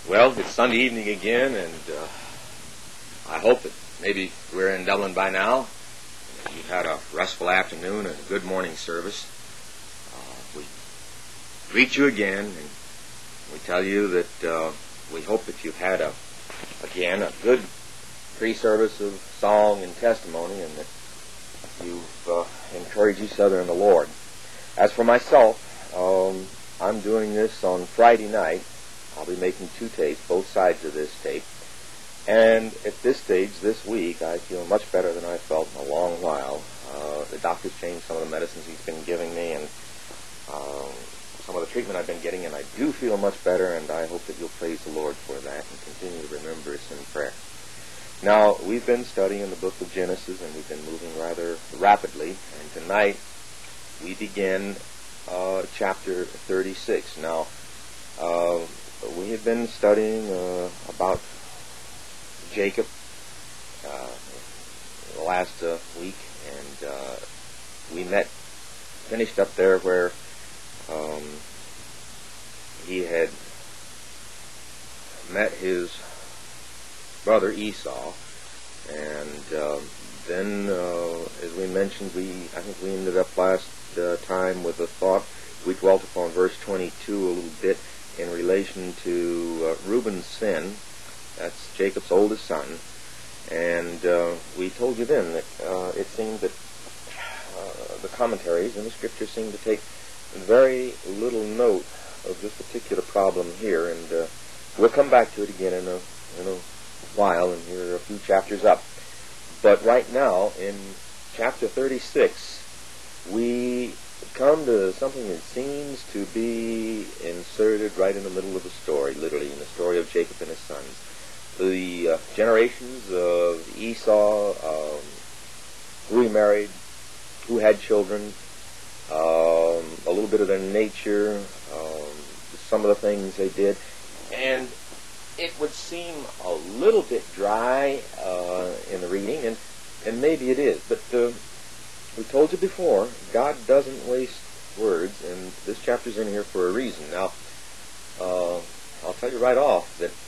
Well, it's Sunday evening again, and I hope that maybe we're in Dublin by now. You've had a restful afternoon and a good morning service. We greet you again, and we tell you that we hope that you've had, a good pre-service of song and testimony, and that you've encouraged each other in the Lord. As for myself, I'm doing this on Friday night. I'll be making 2 tapes, both sides of this tape. And at this stage, this week, I feel much better than I felt in a long while. The doctor's changed some of the medicines he's been giving me and some of the treatment I've been getting, and I do feel much better, and I hope that you'll praise the Lord for that and continue to remember us in prayer. Now, we've been studying the book of Genesis, and we've been moving rather rapidly, and tonight we begin chapter 36. Now, we have been studying about Jacob the last week, and we finished up there where he had met his brother Esau, and then, as we mentioned, I think we ended up last time with the thought. We dwelt upon verse 22 a little bit in relation to Reuben's sin. That's Jacob's oldest son. And we told you then that it seemed that the commentaries and the scriptures seemed to take very little note of this particular problem here. And we'll come back to it again in a while, and here are a few chapters up. But right now, in chapter 36, we come to something that seems to be inserted right in the middle of the story, literally, in the story of Jacob and his sons. The generations of Esau, who he married, who had children, a little bit of their nature, some of the things they did, and it would seem a little bit dry in the reading, and maybe it is, but we told you before, God doesn't waste words, and this chapter's in here for a reason. Now, I'll tell you right off that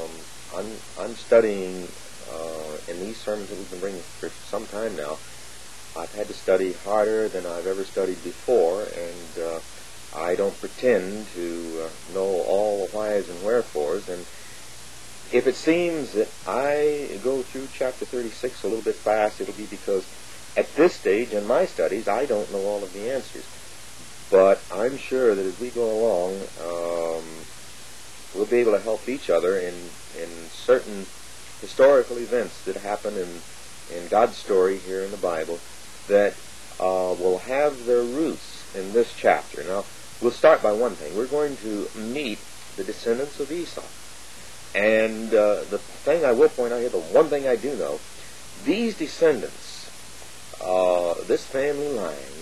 I'm studying in these sermons that we've been bringing for some time now. I've had to study harder than I've ever studied before, and I don't pretend to know all the whys and wherefores. And if it seems that I go through chapter 36 a little bit fast, it'll be because at this stage in my studies, I don't know all of the answers. But I'm sure that as we go along, we'll be able to help each other in certain historical events that happen in God's story here in the Bible that will have their roots in this chapter. Now, we'll start by one thing. We're going to meet the descendants of Esau. And the thing I will point out here, the one thing I do know, these descendants, this family line,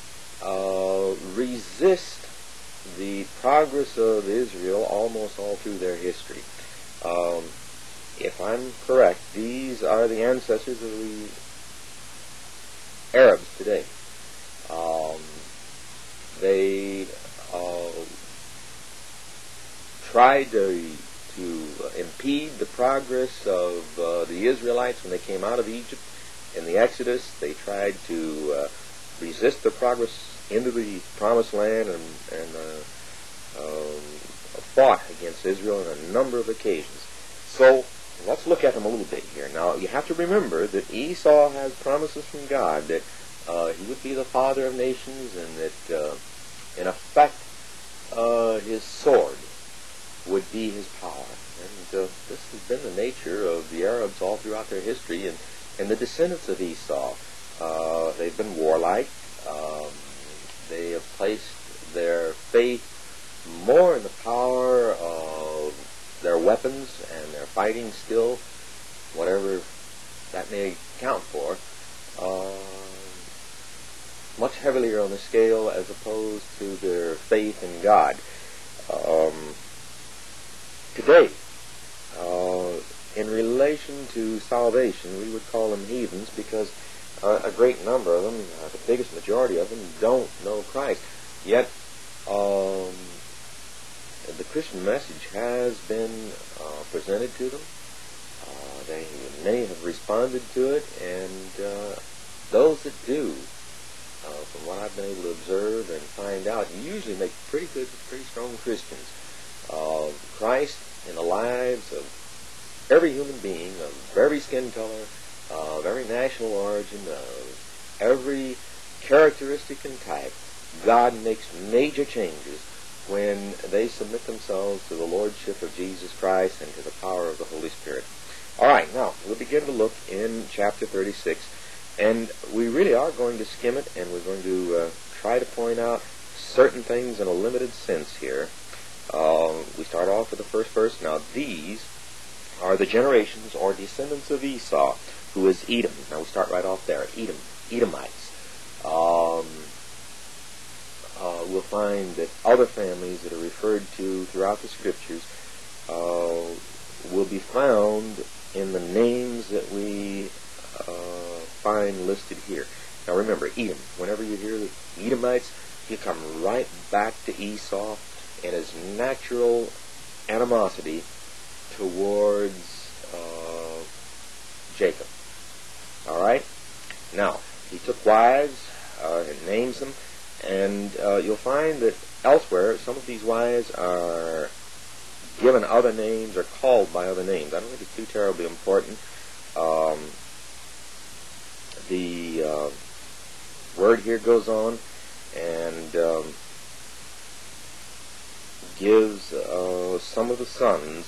resist the progress of Israel almost all through their history. If I'm correct, these are the ancestors of the Arabs today. They tried to impede the progress of the Israelites when they came out of Egypt in the Exodus. They tried to resist the progress into the Promised Land and fought against Israel on a number of occasions. So let's look at them a little bit here. Now, you have to remember that Esau has promises from God that he would be the father of nations, and that, in effect, his sword would be his power. And this has been the nature of the Arabs all throughout their history, and the descendants of Esau. They've been warlike. They have placed their faith more in the power of their weapons and their fighting skill, whatever that may count for, much heavier on the scale as opposed to their faith in God. Today, in relation to salvation, we would call them heathens because a great number of them, the biggest majority of them, don't know Christ. Yet, the Christian message has been presented to them. Many have responded to it, and those that do, from what I've been able to observe and find out, usually make pretty good, pretty strong Christians. Christ in the lives of every human being, of every skin color, of every national origin, of every characteristic and type, God makes major changes when they submit themselves to the Lordship of Jesus Christ and to the power of the Holy Spirit. All right, now we'll begin to look in chapter 36, and we really are going to skim it, and we're going to try to point out certain things in a limited sense here. We start off with the first verse. Now these are the generations or descendants of Esau, who is Edom. Now we start right off there. Edomites. We'll find that other families that are referred to throughout the Scriptures will be found in the names that we find listed here. Now remember, Edom. Whenever you hear the Edomites, you come right back to Esau and his natural animosity towards Jacob. All right? Now, he took wives and names them, and you'll find that elsewhere some of these wives are given other names or called by other names. I don't think it's too terribly important. The word here goes on and gives some of the sons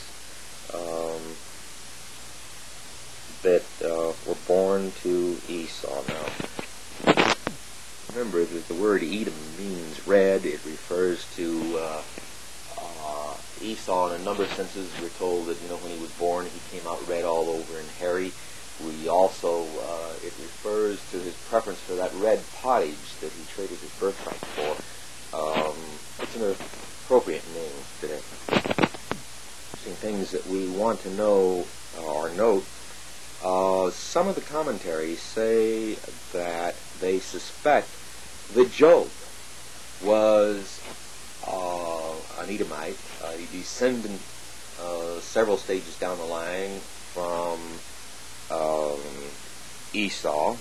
that were born to Esau. Now, remember that the word Edom means red. It refers to Esau in a number of senses. We're told that when he was born, he came out red all over and hairy. We also, it refers to his preference for that red pottage that he traded his birthright for. It's an appropriate name today. Some things that we want to know or note. Some of the commentaries say that they suspect that Job was an Edomite, a descendant several stages down the line from Esau,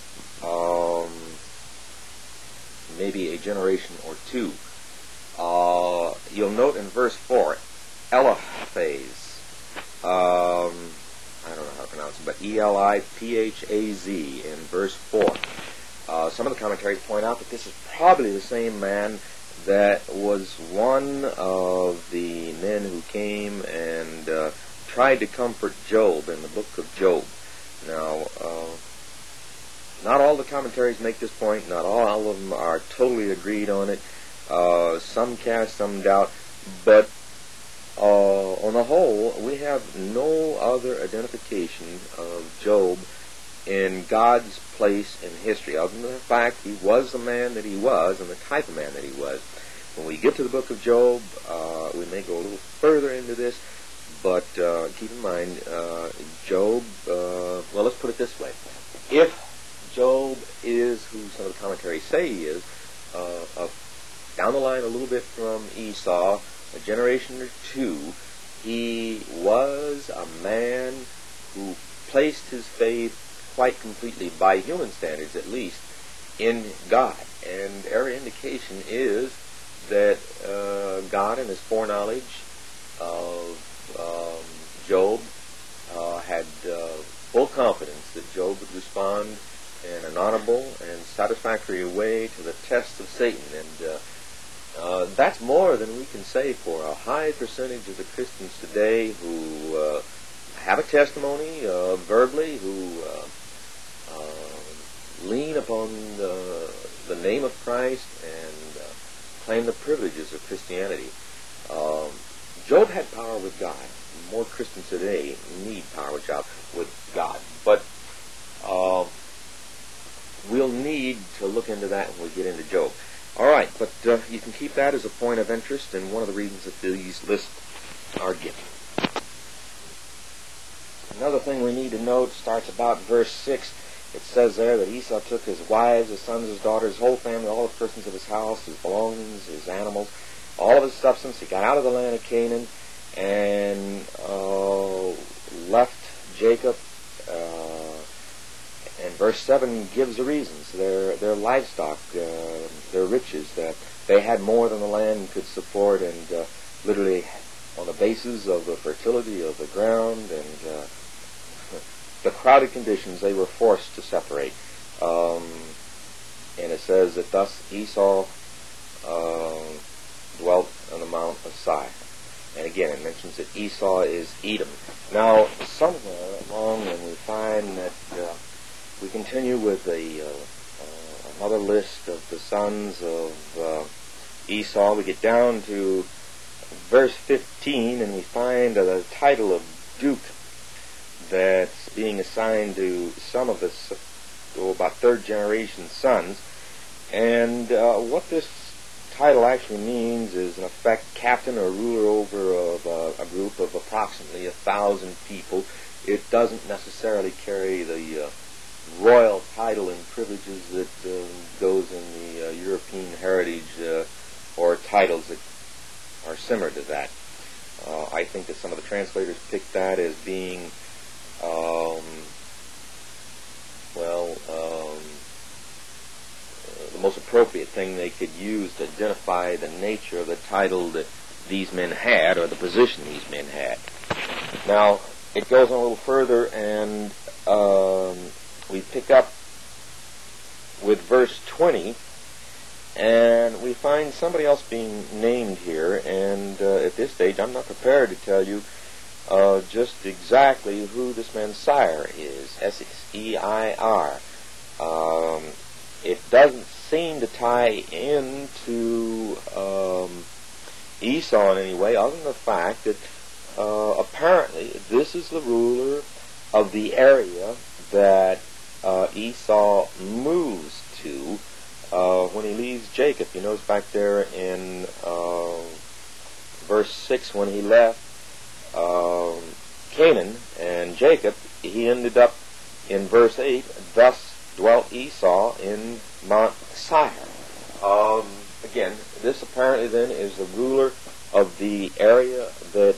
maybe a generation or two. You'll note in verse 4, Eliphaz, I don't know how to pronounce it, but Eliphaz in verse 4. Some of the commentaries point out that this is probably the same man that was one of the men who came and tried to comfort Job in the book of Job. Now, not all the commentaries make this point. Not all of them are totally agreed on it. Some cast some doubt. But on the whole, we have no other identification of Job in God's place in history, other than the fact he was the man that he was and the type of man that he was. When we get to the book of Job, we may go a little further into this, but keep in mind, Job, well, let's put it this way. If Job is who some of the commentaries say he is, down the line a little bit from Esau, a generation or two, he was a man who placed his faith quite completely, by human standards at least, in God. And every indication is that God, in his foreknowledge of Job, had full confidence that Job would respond in an honorable and satisfactory way to the test of Satan. And that's more than we can say for a high percentage of the Christians today who have a testimony verbally, who lean upon the name of Christ and claim the privileges of Christianity. Job had power with God. More Christians today need power with God. But we'll need to look into that when we get into Job. All right, but you can keep that as a point of interest, and one of the reasons that these lists are given. Another thing we need to note starts about verse 6. It says there that Esau took his wives, his sons, his daughters, his whole family, all the persons of his house, his belongings, his animals, all of his substance. He got out of the land of Canaan and left Jacob. And verse 7 gives the reasons. Their livestock, their riches, that they had more than the land could support, and literally on the basis of the fertility of the ground and the crowded conditions, they were forced to separate. And it says that thus Esau dwelt on the Mount of Seir. And again, it mentions that Esau is Edom. Now, somewhere along, and we find that we continue with another list of the sons of Esau. We get down to verse 15, and we find the title of Duke that's being assigned to some of the about third generation sons. And what this title actually means is, in effect, captain or ruler over a group of approximately 1,000 people. It doesn't necessarily carry the royal title and privileges that goes in the European heritage or titles that are similar to that. I think that some of the translators picked that as being the most appropriate thing they could use to identify the nature of the title that these men had, or the position these men had. Now, it goes on a little further, and we pick up with verse 20, and we find somebody else being named here, and at this stage I'm not prepared to tell you just exactly who this man's sire is, S-E-I-R. It doesn't seem to tie into Esau in any way, other than the fact that apparently this is the ruler of the area that Esau moves to when he leaves Jacob. You notice back there in verse 6, when he left Canaan and Jacob, he ended up in verse 8, thus dwelt Esau in Mount Seir. Again, this apparently then is the ruler of the area that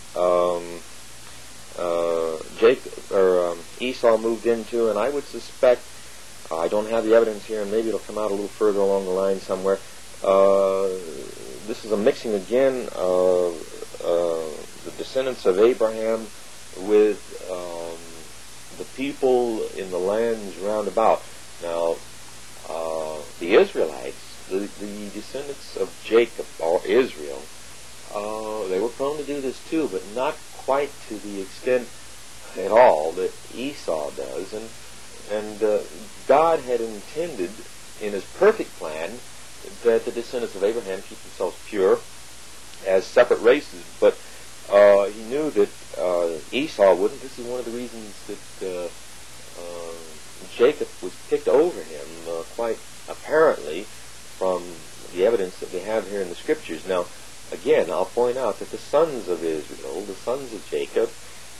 Esau moved into, and I would suspect, I don't have the evidence here, and maybe it'll come out a little further along the line somewhere. This is a mixing again of the descendants of Abraham with the people in the lands round about. Now, the Israelites, the descendants of Jacob, or Israel, they were prone to do this too, but not quite to the extent at all that Esau does. And God had intended, in His perfect plan, that the descendants of Abraham keep themselves pure as separate races, but He knew that Esau wouldn't. This is one of the reasons that Jacob was picked over him, quite apparently, from the evidence that we have here in the Scriptures. Now, again, I'll point out that the sons of Israel, the sons of Jacob,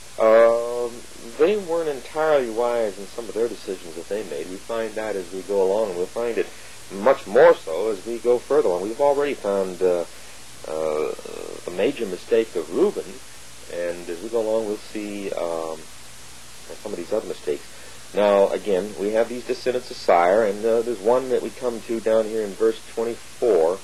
they weren't entirely wise in some of their decisions that they made. We find that as we go along, and we'll find it much more so as we go further along. We've already found the major mistake of Reuben, and as we go along, we'll see some of these other mistakes. Now, again, we have these descendants of Seir, and there's one that we come to down here in verse 24.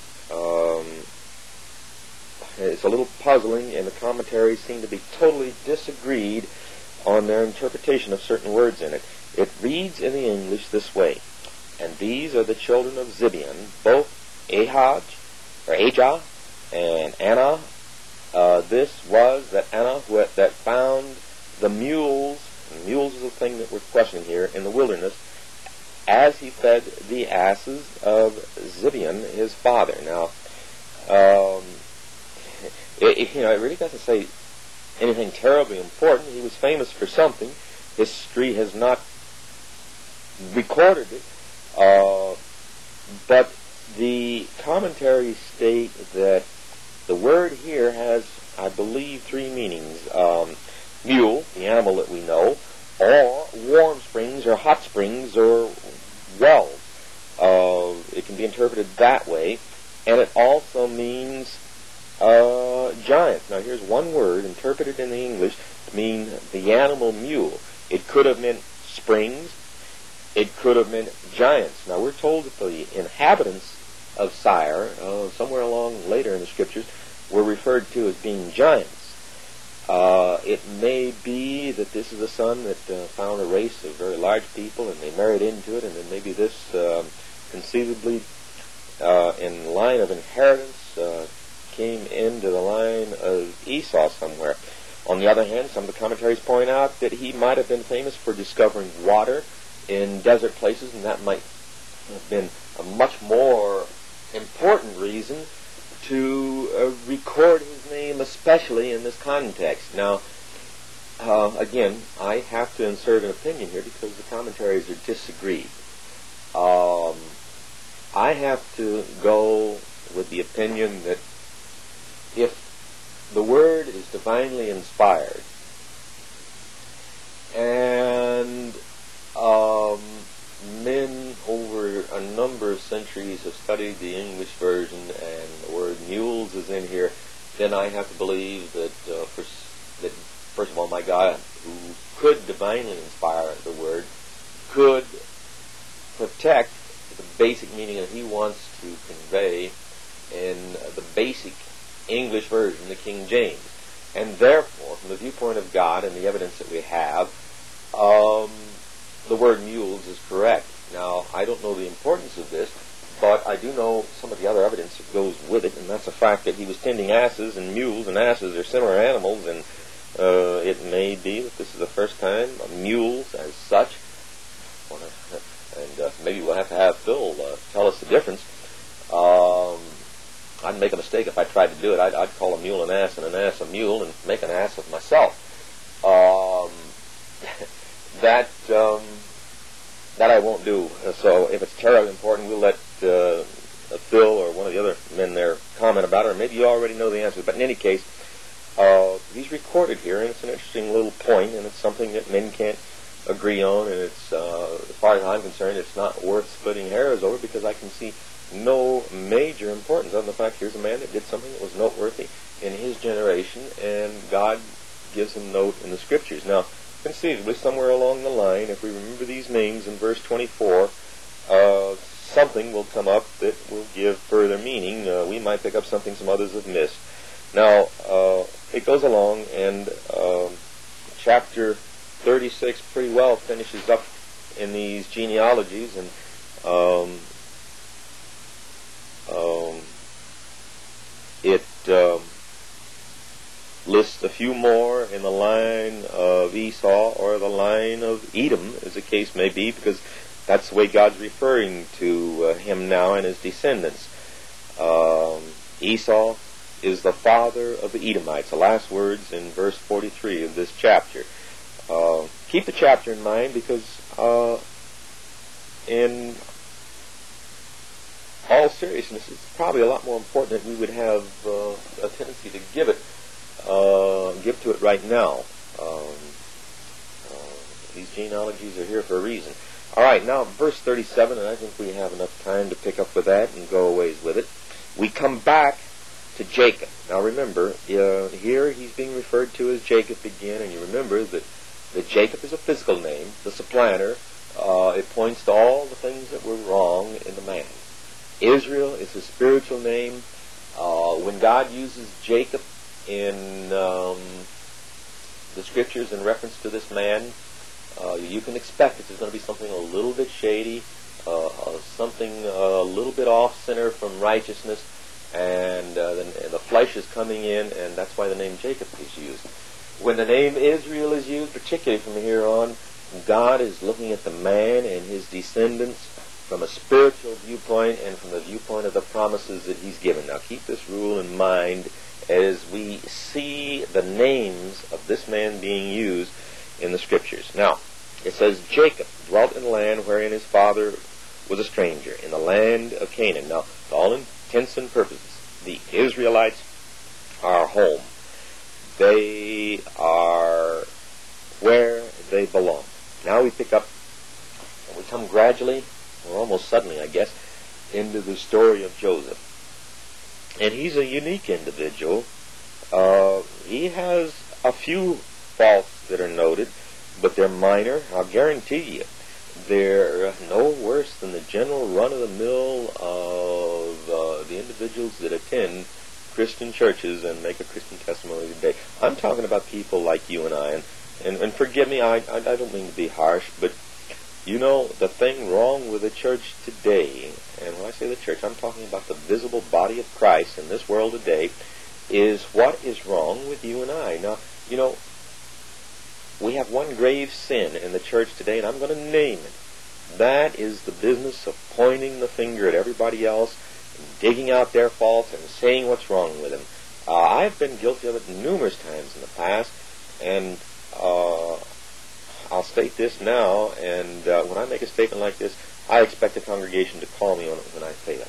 It's a little puzzling, and the commentaries seem to be totally disagreed on their interpretation of certain words in it. It reads in the English this way: and these are the children of Zibeon, both Ahijah and Anah. This was that Anah that found the mules, and mules is the thing that we're questioning here, in the wilderness, as he fed the asses of Zibeon, his father. Now, it really doesn't say anything terribly important. He was famous for something. History has not recorded it. But the commentaries state that the word here has, I believe, three meanings. Mule, the animal that we know, or warm springs or hot springs or wells. It can be interpreted that way. and it also means giants. Now here's one word interpreted in the English to mean the animal mule. It could have meant springs. It could have meant giants. Now we're told that the inhabitants of Tyre, somewhere along later in the scriptures, were referred to as being giants. It may be that this is a son that found a race of very large people and they married into it, and then maybe this conceivably in line of inheritance came into the line of Esau somewhere. On the other hand, some of the commentaries point out that he might have been famous for discovering water in desert places, and that might have been a much more important reason to record his name, especially in this context. Now, again, I have to insert an opinion here because the commentaries are disagreed. I have to go with the opinion that if the Word is divinely inspired and men over a number of centuries have studied the English version and the word mules is in here, then I have to believe that, first of all, my God, who could divinely inspire the Word, could protect the basic meaning that he wants to convey in the basic English version, the King James. And therefore, from the viewpoint of God and the evidence that we have, the word mules is correct. Now, I don't know the importance of this, but I do know some of the other evidence that goes with it, and that's the fact that he was tending asses, and mules and asses are similar animals, and it may be that this is the first time mules as such, and maybe we'll have to have Phil tell us the difference. I'd make a mistake if I tried to do it. I'd call a mule an ass and an ass a mule and make an ass of myself. That I won't do. So if it's terribly important, we'll let Phil or one of the other men there comment about it, or maybe you already know the answer. But in any case, he's recorded here, and it's an interesting little point, and it's something that men can't agree on, and it's, as far as I'm concerned, it's not worth splitting hairs over, because I can see no major importance on the fact here's a man that did something that was noteworthy in his generation, and God gives him note in the Scriptures. Now, conceivably, somewhere along the line, if we remember these names in verse 24, something will come up that will give further meaning. We might pick up something some others have missed. Now, it goes along, and chapter 36 pretty well finishes up in these genealogies, and it lists a few more in the line of Esau or the line of Edom, as the case may be, because that's the way God's referring to him now and his descendants. Esau is the father of the Edomites, the last words in verse 43 of this chapter. Keep the chapter in mind, because in all seriousness, it's probably a lot more important that we would have a tendency to give to it right now. These genealogies are here for a reason. All right, now verse 37, and I think we have enough time to pick up with that and go a ways with it. We come back to Jacob. Now remember, here he's being referred to as Jacob again, and you remember that Jacob is a physical name, the supplanter. It points to all the things that were wrong in the man. Israel is a spiritual name. When God uses Jacob in the Scriptures in reference to this man, you can expect that there's going to be something a little bit shady, something a little bit off-center from righteousness, and the flesh is coming in, and that's why the name Jacob is used. When the name Israel is used, particularly from here on, God is looking at the man and his descendants from a spiritual viewpoint and from the viewpoint of the promises that he's given. Now keep this rule in mind as we see the names of this man being used in the Scriptures. Now, it says, Jacob dwelt in a land wherein his father was a stranger, in the land of Canaan. Now, to all intents and purposes, the Israelites are home. They are where they belong. Now we pick up, and we come gradually, or almost suddenly, I guess, into the story of Joseph. and he's a unique individual. He has a few faults that are noted, but they're minor. I'll guarantee you they're no worse than the general run-of-the-mill of the individuals that attend Christian churches and make a Christian testimony today. I'm talking about people like you and I, and forgive me, I don't mean to be harsh, but you know, the thing wrong with the church today, and when I say the church, I'm talking about the visible body of Christ in this world today, is what is wrong with you and I. Now, you know, we have one grave sin in the church today, and I'm going to name it. That is the business of pointing the finger at everybody else, and digging out their faults and saying what's wrong with them. I've been guilty of it numerous times in the past, and I'll state this now, and when I make a statement like this, I expect the congregation to call me on it when I fail.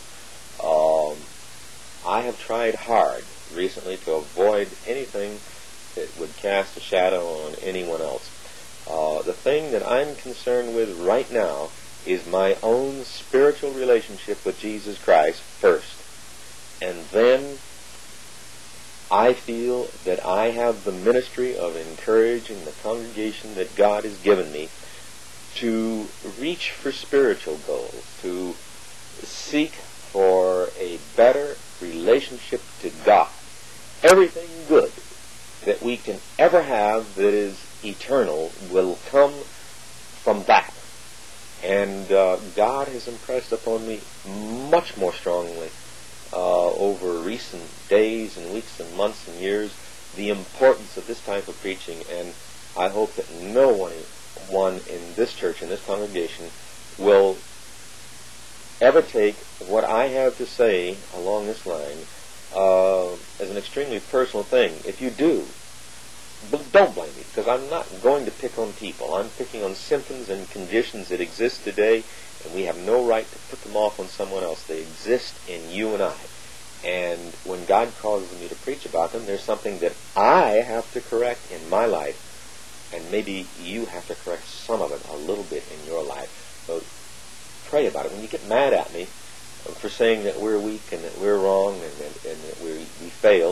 I have tried hard recently to avoid anything that would cast a shadow on anyone else. The thing that I'm concerned with right now is my own spiritual relationship with Jesus Christ first. And then I feel that I have the ministry of encouraging the congregation that God has given me to reach for spiritual goals, to seek for a better relationship to God. Everything good that we can ever have that is eternal will come from that. And God has impressed upon me much more strongly over recent days and weeks and months and years the importance of this type of preaching, and I hope that no one in this church, in this congregation, will ever take what I have to say along this line as an extremely personal thing. If you do, don't blame me, because I'm not going to pick on people. I'm picking on symptoms and conditions that exist today, and we have no right to put them off on someone else. They exist in you and I. And when God causes me to preach about them, there's something that I have to correct in my life, and maybe you have to correct some of it a little bit in your life. So pray about it. When you get mad at me for saying that we're weak and that we're wrong and that we fail,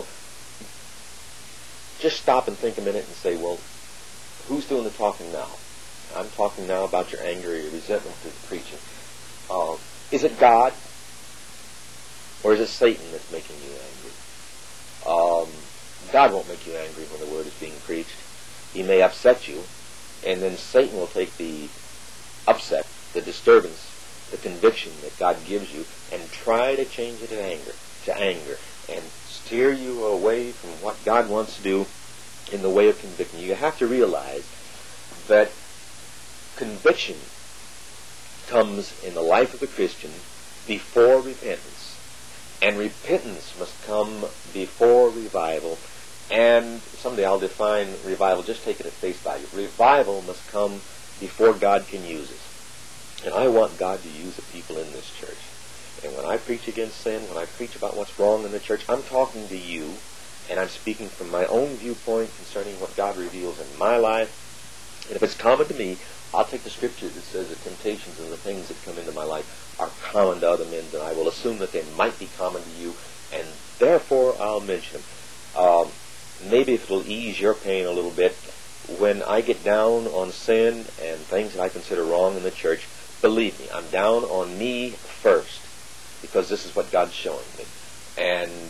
just stop and think a minute and say, well, who's doing the talking now? I'm talking now about your anger or your resentment to the preaching. Is it God? Or is it Satan that's making you angry? God won't make you angry when the word is being preached. He may upset you, and then Satan will take the upset, the disturbance, the conviction that God gives you, and try to change it to anger, and steer you away from what God wants to do in the way of convicting you. You have to realize that conviction comes in the life of a Christian before repentance. And repentance must come before revival. And someday I'll define revival. Just take it at face value. Revival must come before God can use it. And I want God to use the people in this church. And when I preach against sin, when I preach about what's wrong in the church, I'm talking to you, and I'm speaking from my own viewpoint concerning what God reveals in my life. And if it's common to me, I'll take the scripture that says the temptations and the things that come into my life are common to other men, and I will assume that they might be common to you, and therefore I'll mention them. Maybe if it'll ease your pain a little bit, when I get down on sin and things that I consider wrong in the church, believe me, I'm down on me first, because this is what God's showing me. And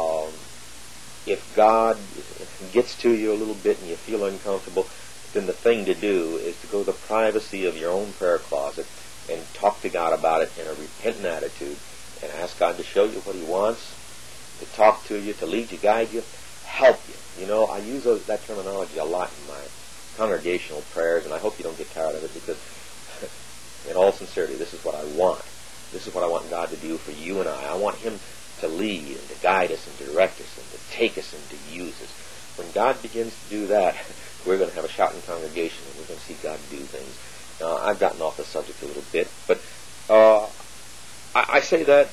if God gets to you a little bit and you feel uncomfortable, then the thing to do is to go to the privacy of your own prayer closet and talk to God about it in a repentant attitude, and ask God to show you what He wants, to talk to you, to lead you, guide you, help you. You know, I use that terminology a lot in my congregational prayers, and I hope you don't get tired of it, because in all sincerity, this is what I want. This is what I want God to do for you and I. I want Him to lead and to guide us and to direct us and to take us and to use us. When God begins to do that, we're going to have a shouting congregation, and we're going to see God do things. Now, I've gotten off the subject a little bit, but I say that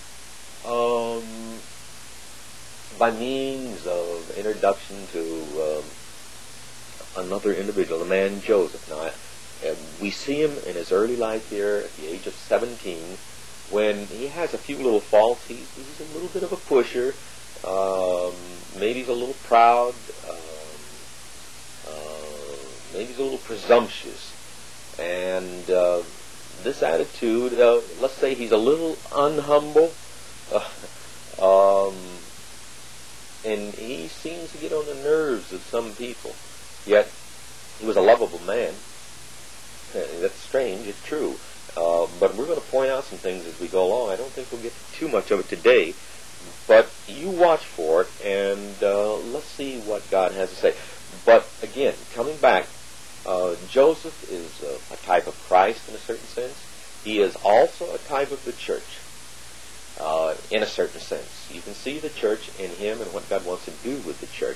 by means of introduction to another individual, the man Joseph. Now, we see him in his early life here at the age of 17 when he has a few little faults, he's a little bit of a pusher. Maybe he's a little proud. Maybe he's a little presumptuous. And this attitude, let's say he's a little unhumble, and he seems to get on the nerves of some people. Yet, he was a lovable man. That's strange, it's true. But we're going to point out some things as we go along. I don't think we'll get to too much of it today. But you watch for it, and let's see what God has to say. But again, coming back, Joseph is a type of Christ in a certain sense. He is also a type of the church in a certain sense. You can see the church in him and what God wants to do with the church.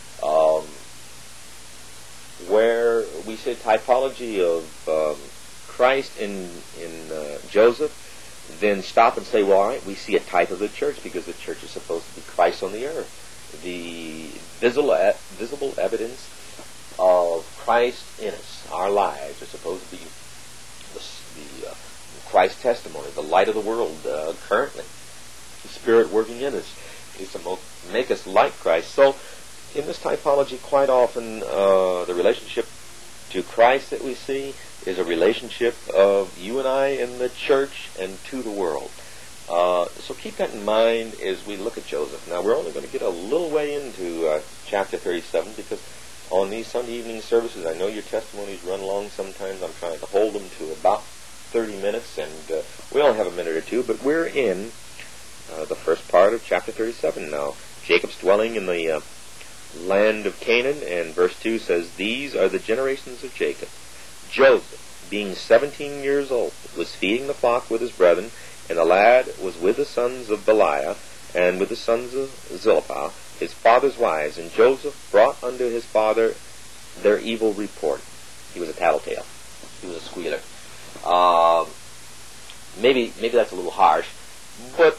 Where we say typology of Christ in Joseph, then stop and say, well, all right, we see a type of the church because the church is supposed to be Christ on the earth. The visible evidence of Christ in us. Our lives are supposed to be the Christ testimony, the light of the world currently. The Spirit working in us is to make us like Christ. So, in this typology, quite often the relationship to Christ that we see is a relationship of you and I in the church and to the world. So keep that in mind as we look at Joseph. Now, we're only going to get a little way into chapter 37 because on these Sunday evening services, I know your testimonies run long sometimes. I'm trying to hold them to about 30 minutes, and we only have a minute or two, but we're in the first part of chapter 37 now. Jacob's dwelling in the land of Canaan, and verse 2 says, "These are the generations of Jacob. Joseph, being 17 years old, was feeding the flock with his brethren, and the lad was with the sons of Belial, and with the sons of Zilpah, his father's wives. And Joseph brought unto his father their evil report." He was a tattletale. He was a squealer. Maybe that's a little harsh, but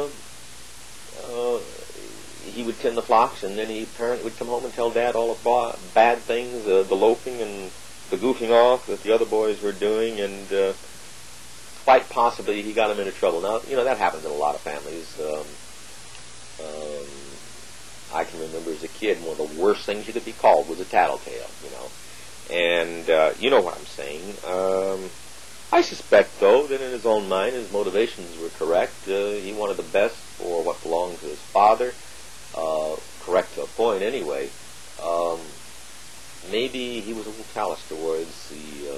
he would tend the flocks, and then he apparently would come home and tell Dad all the bad things, the loafing and the goofing off that the other boys were doing, and quite possibly he got him into trouble. Now, that happens in a lot of families. I can remember as a kid, one of the worst things you could be called was a tattletale, And you know what I'm saying. I suspect, though, that in his own mind, his motivations were correct. He wanted the best for what belonged to his father. Correct to a point, anyway. Maybe he was a little callous towards the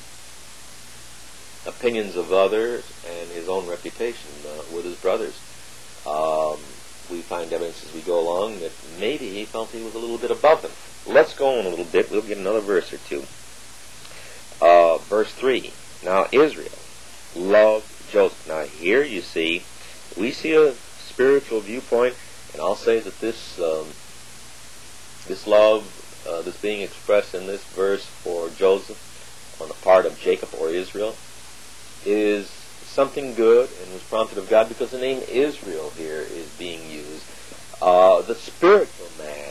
opinions of others and his own reputation with his brothers. We find evidence as we go along that maybe he felt he was a little bit above them. Let's go on a little bit. We'll get another verse or two. Verse 3. Now Israel loved Joseph. Now here you see, we see a spiritual viewpoint, and I'll say that this love that's being expressed in this verse for Joseph on the part of Jacob or Israel is something good and was prompted of God, because the name Israel here is being used. The spiritual man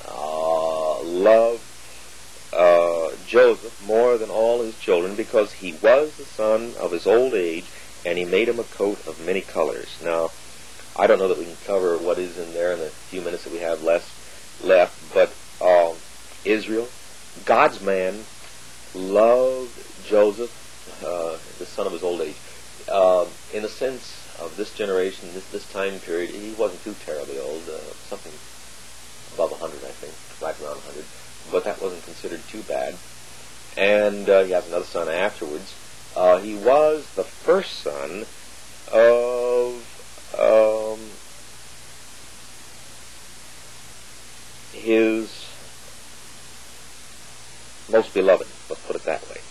loved Joseph more than all his children, because he was the son of his old age, and he made him a coat of many colors. Now, I don't know that we can cover what is in there in the few minutes that we have left, but Israel, God's man, loved Joseph, the son of his old age. In the sense of this generation, this time period, he wasn't too terribly old, something above 100, I think, right around 100, but that wasn't considered too bad. And he has another son afterwards. He was the first son of his most beloved, let's put it that way.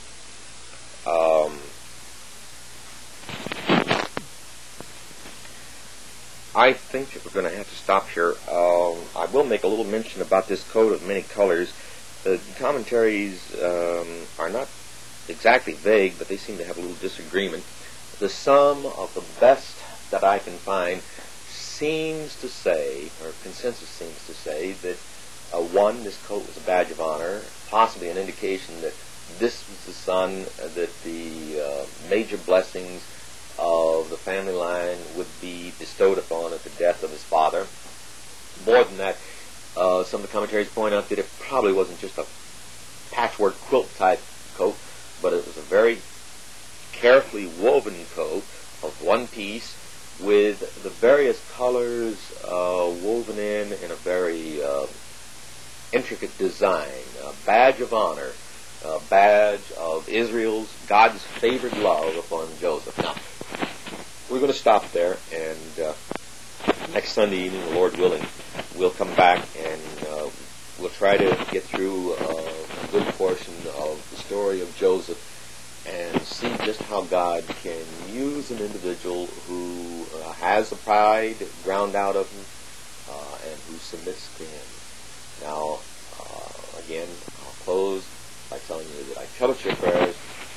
I think that we're going to have to stop here. I will make a little mention about this coat of many colors. The commentaries are not exactly vague, but they seem to have a little disagreement. The sum of the best that I can find seems to say, or consensus seems to say, that one, this coat was a badge of honor, possibly an indication that this was the son that the major blessings of the family line would be bestowed upon at the death of his father. More than that, some of the commentaries point out that it probably wasn't just a patchwork quilt type coat, but it was a very carefully woven coat of one piece with the various colors woven in a very intricate design, a badge of honor, a badge of Israel's, God's favored love upon Joseph. Now, we're going to stop there, and next Sunday evening, the Lord willing, we'll come back and we'll try to get through a good portion of the story of Joseph and see just how God can use an individual who has the pride ground out of him and who submits to him. Now, again, I'll close by telling you that I covet your prayers.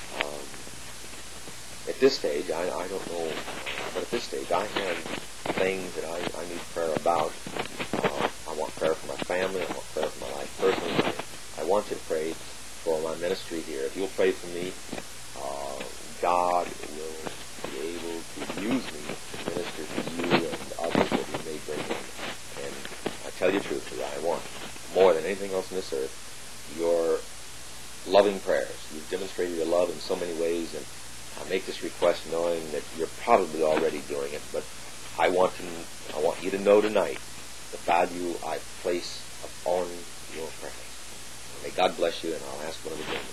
At this stage, I don't know, but at this stage, I have things that I need prayer about. I want prayer for my family. I want prayer for my life personally. I want you to pray for my ministry here. If you'll pray for me, God will be able to use me to minister to you and others that He may bring in. And I tell you truthfully, I want more than anything else on this earth your loving prayers. You've demonstrated your love in so many ways, and I make this request knowing that you're probably already doing it, but I want you to know tonight the value I place upon your prayers. May God bless you, and I'll ask one of the gentlemen